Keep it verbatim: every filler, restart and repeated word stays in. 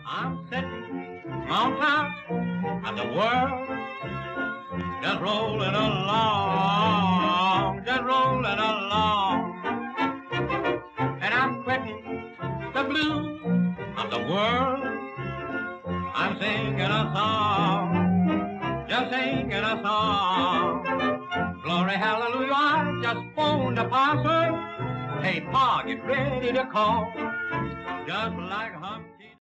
I'm sitting on top of the world, just rolling along, just rolling along. And I'm quitting the blues of the world. I'm singing a song, just singing a song. Glory, hallelujah, I just phoned the parson. Hey, Pa, get ready to call. Just like her.